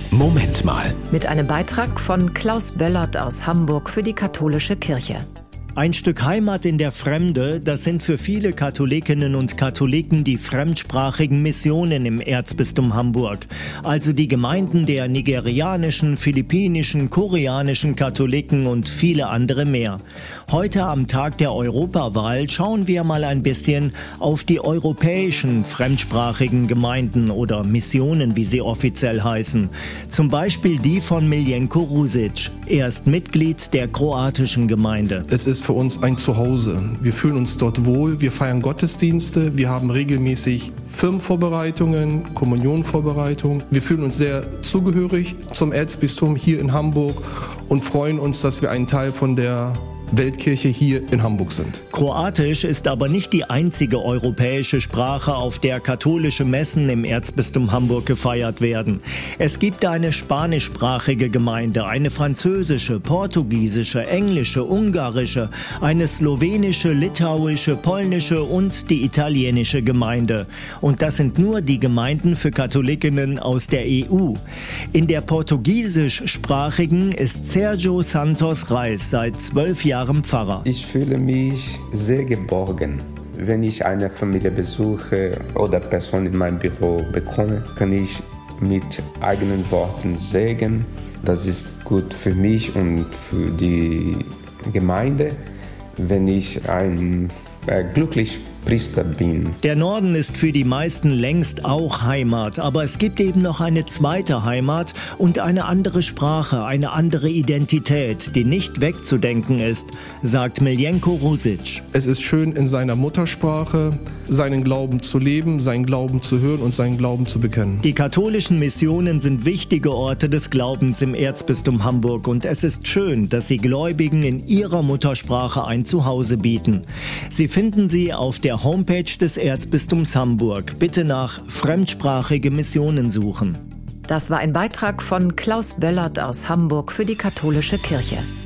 Moment mal. Mit einem Beitrag von Klaus Böllert aus Hamburg für die Katholische Kirche. Ein Stück Heimat in der Fremde, das sind für viele Katholikinnen und Katholiken die fremdsprachigen Missionen im Erzbistum Hamburg. Also die Gemeinden der nigerianischen, philippinischen, koreanischen Katholiken und viele andere mehr. Heute am Tag der Europawahl schauen wir mal ein bisschen auf die europäischen fremdsprachigen Gemeinden oder Missionen, wie sie offiziell heißen. Zum Beispiel die von Miljenko Rusic. Er ist Mitglied der kroatischen Gemeinde. Es ist für uns ein Zuhause. Wir fühlen uns dort wohl, wir feiern Gottesdienste, wir haben regelmäßig Firmenvorbereitungen, Kommunionvorbereitungen. Wir fühlen uns sehr zugehörig zum Erzbistum hier in Hamburg und freuen uns, dass wir ein Teil von der Weltkirche hier in Hamburg sind. Kroatisch ist aber nicht die einzige europäische Sprache, auf der katholische Messen im Erzbistum Hamburg gefeiert werden. Es gibt eine spanischsprachige Gemeinde, eine französische, portugiesische, englische, ungarische, eine slowenische, litauische, polnische und die italienische Gemeinde. Und das sind nur die Gemeinden für Katholikinnen aus der EU. In der portugiesischsprachigen ist Sergio Santos Reis seit 12 Jahren Pfarrer. Ich fühle mich sehr geborgen. Wenn ich eine Familie besuche oder Person in meinem Büro bekomme, kann ich mit eigenen Worten sagen, das ist gut für mich und für die Gemeinde, wenn ich ein glücklicher Priester bin. Der Norden ist für die meisten längst auch Heimat, aber es gibt eben noch eine zweite Heimat und eine andere Sprache, eine andere Identität, die nicht wegzudenken ist, sagt Miljenko Rusic. Es ist schön, in seiner Muttersprache seinen Glauben zu leben, seinen Glauben zu hören und seinen Glauben zu bekennen. Die katholischen Missionen sind wichtige Orte des Glaubens im Erzbistum Hamburg und es ist schön, dass sie Gläubigen in ihrer Muttersprache ein Zuhause bieten. Sie finden sie auf der Homepage des Erzbistums Hamburg. Bitte nach fremdsprachige Missionen suchen. Das war ein Beitrag von Klaus Böllert aus Hamburg für die Katholische Kirche.